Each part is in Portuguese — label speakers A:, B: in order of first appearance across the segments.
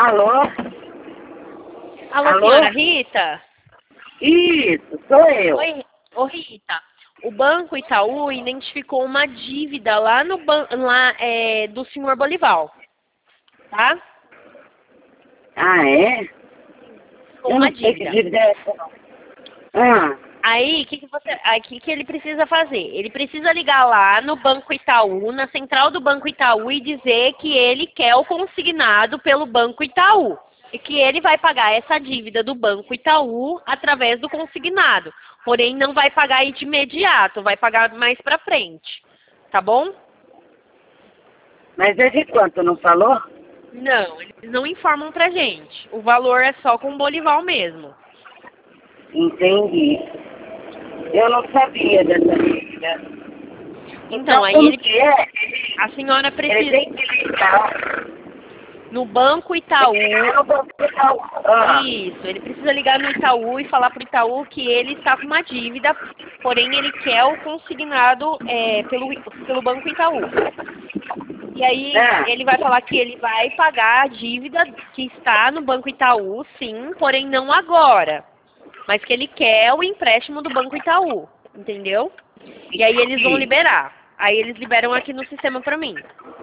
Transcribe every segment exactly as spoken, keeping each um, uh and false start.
A: Alô?
B: Alô,
A: Alô?
B: senhora Rita?
A: Isso, sou eu.
B: Oi, ô Rita. O Banco Itaú identificou uma dívida lá no ban lá é, do senhor Bolival, tá?
A: Ah, é?
B: Com
A: Eu
B: uma
A: não sei que
B: dívida.
A: dívida é essa, não. Ah,
B: Aí, o que, que você, aí, que, que ele precisa fazer? Ele precisa ligar lá no Banco Itaú, na central do Banco Itaú e dizer que ele quer o consignado pelo Banco Itaú. E que ele vai pagar essa dívida do Banco Itaú através do consignado. Porém, não vai pagar aí de imediato, vai pagar mais pra frente. Tá bom?
A: mas é de quanto, não falou?
B: Não, eles não informam pra gente. O valor é só com o Bolival mesmo.
A: Entendi. Eu não sabia dessa dívida.
B: Então, aí
A: como
B: ele,
A: que é?
B: a senhora
A: Ele
B: precisa,
A: tem que ligar.
B: no Banco Itaú,
A: Ligar no Banco Itaú. Ah,
B: isso, ele precisa ligar no Itaú e falar pro Itaú que ele está com uma dívida, porém ele quer o consignado é, pelo, pelo Banco Itaú. E aí
A: ah,
B: ele vai falar que ele vai pagar a dívida que está no Banco Itaú, sim, porém não agora. Mas que ele quer o empréstimo do Banco Itaú, entendeu? E aí eles vão liberar. Aí eles liberam aqui no sistema pra mim.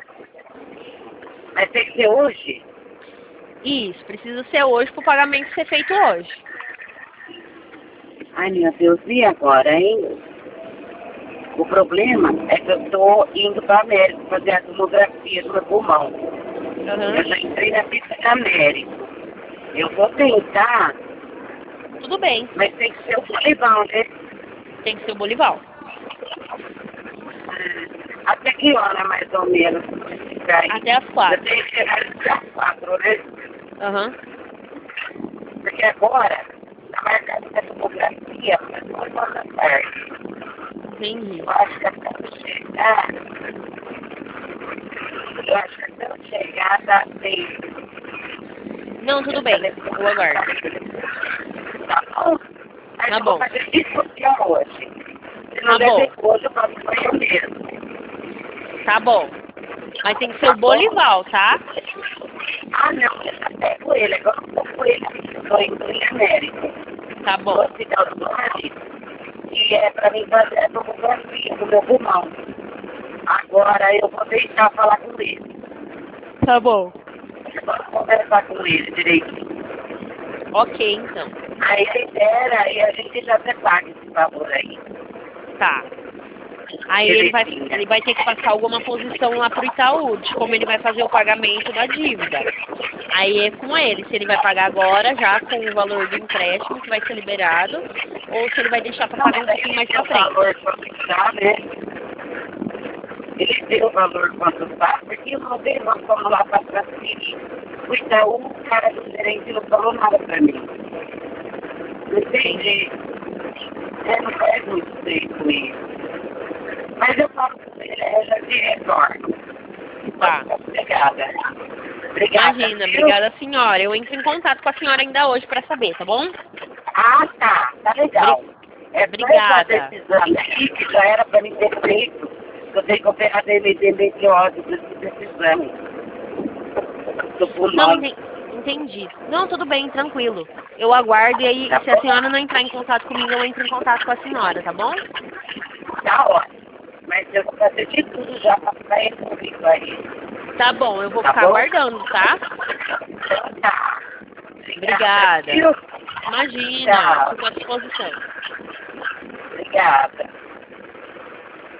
A: mas tem que ser hoje?
B: Isso, precisa ser hoje pro pagamento ser feito hoje.
A: Ai, meu Deus, e agora, hein? O problema é que eu estou indo para a América fazer a tomografia do meu pulmão.
B: Uhum.
A: Eu já entrei na pista da América. Eu vou tentar,
B: Tudo bem,
A: mas tem que ser o Bolivar, né?
B: tem que ser o Bolival.
A: Até que hora, mais ou menos? Ficar aí?
B: Até as
A: Eu
B: quatro.
A: tenho que chegar às quatro, né?
B: Aham.
A: Porque agora, a marcação da tomografia, mas não é da tarde.
B: Entendi.
A: Eu acho que até eu chegar, eu acho que até eu chegar dá seis.
B: Não, tudo bem. Eu aguardo.
A: Tá bom? Mas
B: Tá
A: eu vou
B: bom.
A: fazer isso aqui hoje. Se não
B: Tá
A: der
B: bom.
A: depois, eu faço pra eu mesmo.
B: Tá bom. Mas tem que ser o Bolival, tá?
A: Ah, não, eu já pego ele, agora eu vou com ele. Estou indo em América.
B: Tá
A: No
B: bom.
A: hospital do marido. E é pra mim fazer a tomografia do meu pulmão. Agora eu vou deixar falar com ele.
B: Tá bom.
A: Eu vou conversar com ele direitinho.
B: Ok, então.
A: Aí ele libera e a gente já até paga esse favor aí.
B: Tá. Aí ele vai, ele vai ter que passar alguma posição lá pro Itaú, de como ele vai fazer o pagamento da dívida. Aí é com ele, se ele vai pagar agora, já com o valor do empréstimo que vai ser liberado, ou se ele vai deixar para pagar um pouquinho mais pra
A: O
B: frente.
A: valor quanto tá, né? Ele deu o valor quanto tá, porque eu não dei, nós fomos lá para transferir. O Itaú, o cara do gerente não falou nada pra mim. Não entendi. É, não faz muito tempo isso. Mas eu falo com ele, eu já te retorno.
B: Tá.
A: Obrigada. Obrigada.
B: Imagina,
A: viu?
B: obrigada senhora. Eu entro em contato com a senhora ainda hoje para saber, tá bom?
A: Ah, tá. Tá legal. É
B: Obrigada.
A: essa decisão aqui que já era pra mim ter feito. Eu tenho que operar D M D meteórico desse exame. Do
B: Não,
A: pulmão.
B: enten- entendi. Não, tudo bem, tranquilo. Eu aguardo e aí,
A: Tá
B: se a
A: bom?
B: senhora não entrar em contato comigo, eu entro em contato com a senhora, tá bom?
A: Tá ótimo. Mas eu vou fazer de tudo já pra ficar resolvido isso aí.
B: Tá bom, eu vou
A: Tá
B: ficar
A: bom?
B: aguardando, tá?
A: Então tá.
B: Obrigada.
A: viu?
B: Imagina,
A: Tchau.
B: fico à disposição.
A: Obrigada.